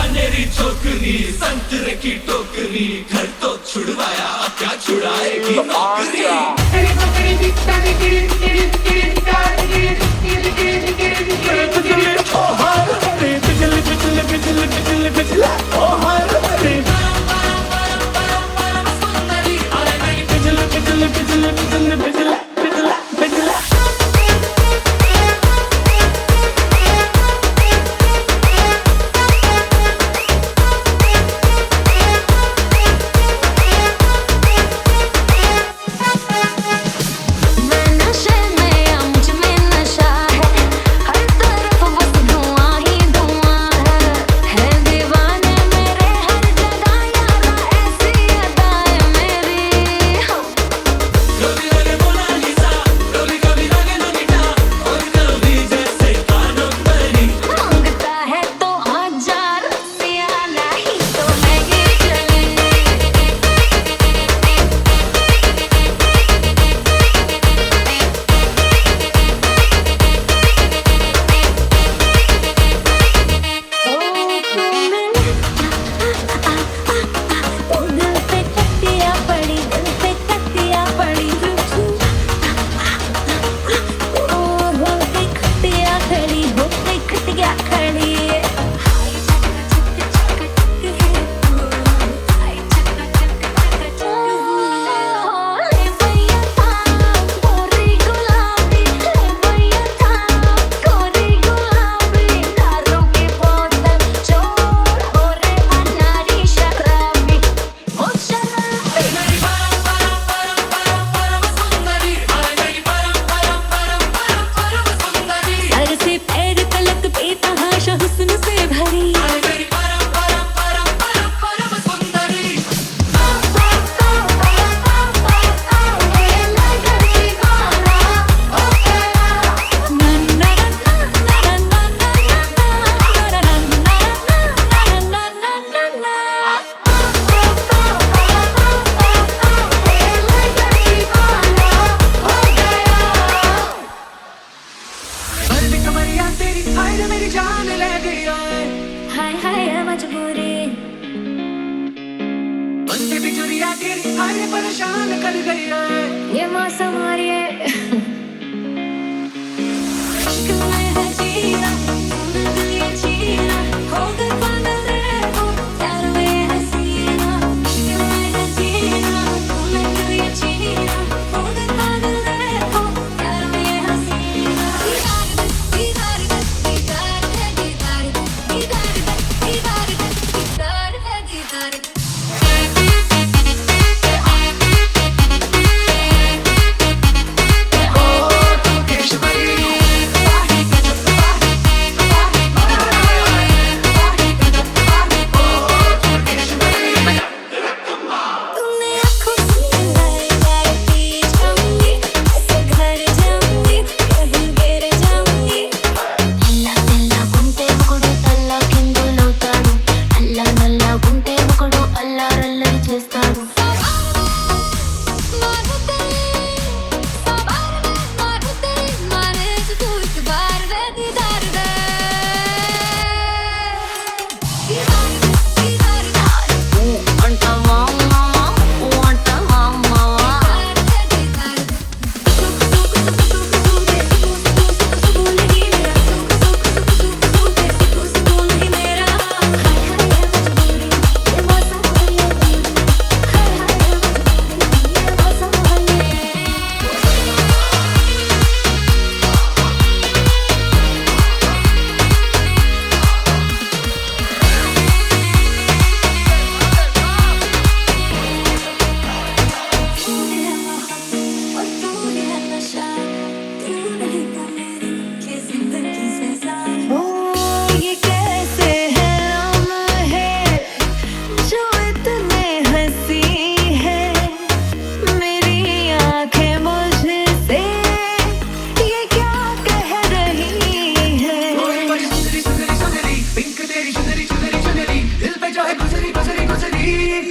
अनेरी छोकरी संतरे की टोकरी घर तो छुड़वाया क्या छुड़ाएगी नौकरी मेरी जान ले गई हाय हाय मजबूरी बंदे बिजुरिया तेरी हाय परेशान कर गई है ये मौसम और ये इश्क में है जीना दिल ये जीना हो गए पागल रे वो यार वे हसीना इश्क में है जीना दिल ये जीना हो गए पागल रे वो यार वे हसीना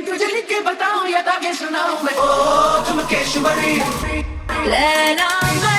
सुनाऊं मैं ओ तुम केशवरी लेना